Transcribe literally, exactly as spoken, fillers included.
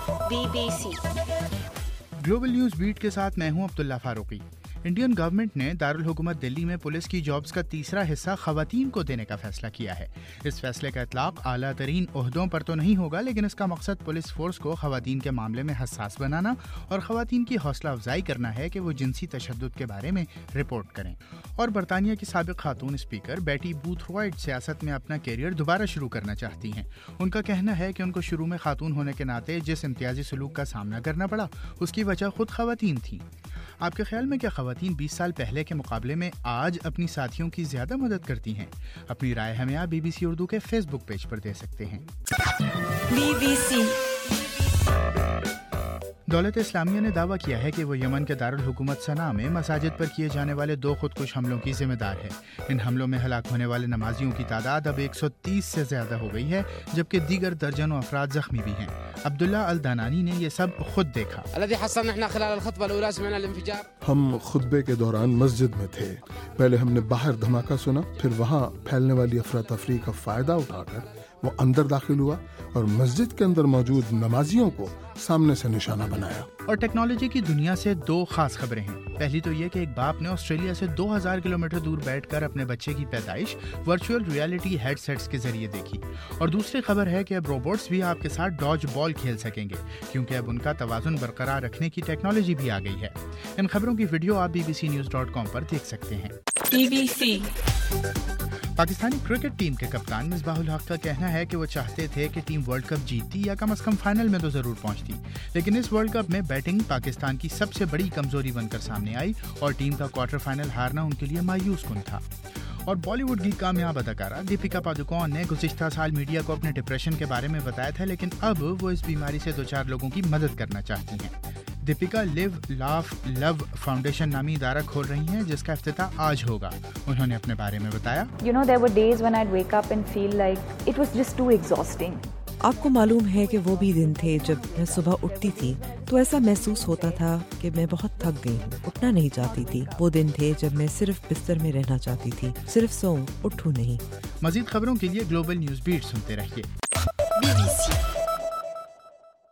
Be B C global news beat کے ساتھ میں ہوں عبداللہ فاروقی۔ انڈین گورنمنٹ نے دارالحکومت دلی میں پولیس کی جابز کا تیسرا حصہ خواتین کو دینے کا فیصلہ کیا ہے۔ اس فیصلے کا اطلاق اعلیٰ ترین عہدوں پر تو نہیں ہوگا، لیکن اس کا مقصد پولیس فورس کو خواتین کے معاملے میں حساس بنانا اور خواتین کی حوصلہ افزائی کرنا ہے کہ وہ جنسی تشدد کے بارے میں رپورٹ کریں۔ اور برطانیہ کی سابق خاتون اسپیکر بیٹی بوتھ رائٹ سیاست میں اپنا کیریئر دوبارہ شروع کرنا چاہتی ہیں۔ ان کا کہنا ہے کہ ان کو شروع میں خاتون ہونے کے ناطے جس امتیازی سلوک کا سامنا کرنا پڑا اس کی وجہ خود خواتین تھیں۔ آپ کے خیال میں کیا خواتین بیس سال پہلے کے مقابلے میں آج اپنی ساتھیوں کی زیادہ مدد کرتی ہیں؟ اپنی رائے ہمیں آپ بی بی سی اردو کے فیس بک پیج پر دے سکتے ہیں۔ بی بی سی دولت اسلامیہ نے دعویٰ کیا ہے کہ وہ یمن کے دارالحکومت صنعا میں مساجد پر کیے جانے والے دو خودکش حملوں کی ذمہ دار ہے۔ ان حملوں میں ہلاک ہونے والے نمازیوں کی تعداد اب ایک سو تیس سے زیادہ ہو گئی ہے، جبکہ دیگر درجنوں افراد زخمی بھی ہیں۔ عبداللہ الدانانی نے یہ سب خود دیکھا۔ ہم خطبے کے دوران مسجد میں تھے، پہلے ہم نے باہر دھماکہ سنا، پھر وہاں پھیلنے والی افراتفری کا فائدہ اٹھا کر وہ اندر داخل ہوا اور مسجد کے اندر موجود نمازیوں کو سامنے سے نشانہ بنایا۔ اور ٹیکنالوجی کی دنیا سے دو خاص خبریں ہیں۔ پہلی تو یہ کہ ایک باپ نے آسٹریلیا سے دو ہزار کلومیٹر دور بیٹھ کر اپنے بچے کی پیدائش ورچوئل ریالٹی ہیڈ سیٹس کے ذریعے دیکھی، اور دوسری خبر ہے کہ اب روبوٹس بھی آپ کے ساتھ ڈاج بال کھیل سکیں گے، کیونکہ اب ان کا توازن برقرار رکھنے کی ٹیکنالوجی بھی آ گئی ہے۔ ان خبروں کی ویڈیو آپ B B C news dot com پر دیکھ سکتے ہیں۔ بی بی سی پاکستانی کرکٹ ٹیم کے کپتان مصباح الحق کا کہنا ہے کہ وہ چاہتے تھے کہ ٹیم ورلڈ کپ جیتتی یا کم از کم فائنل میں تو ضرور پہنچتی، لیکن اس ورلڈ کپ میں بیٹنگ پاکستان کی سب سے بڑی کمزوری بن کر سامنے آئی اور ٹیم کا کوارٹر فائنل ہارنا ان کے لیے مایوس کن تھا۔ اور بالی ووڈ کی کامیاب اداکارہ دیپیکا پادوکون نے گزشتہ سال میڈیا کو اپنے ڈپریشن کے بارے میں بتایا تھا، لیکن اب وہ اس بیماری سے دوچار لوگوں کی مدد کرنا چاہتی ہیں۔ Deepika live laugh love foundation نامی ادارہ کھول رہی ہیں، جس کا افتتاح آج ہوگا۔ انہوں نے اپنے بارے میں بتایا، You know, there were days when I'd wake up and feel like it was just too exhausting. آپ کو معلوم ہے کہ وہ بھی دن تھے جب میں صبح اٹھتی تھی تو ایسا محسوس ہوتا تھا کہ میں بہت تھک گئی ہوں، اٹھنا نہیں چاہتی تھی۔ وہ دن تھے جب میں صرف بستر میں رہنا چاہتی تھی، صرف سوؤں، اٹھوں نہیں۔ مزید خبروں کے لیے گلوبل نیوز بیٹ سنتے رہیے۔ Be B C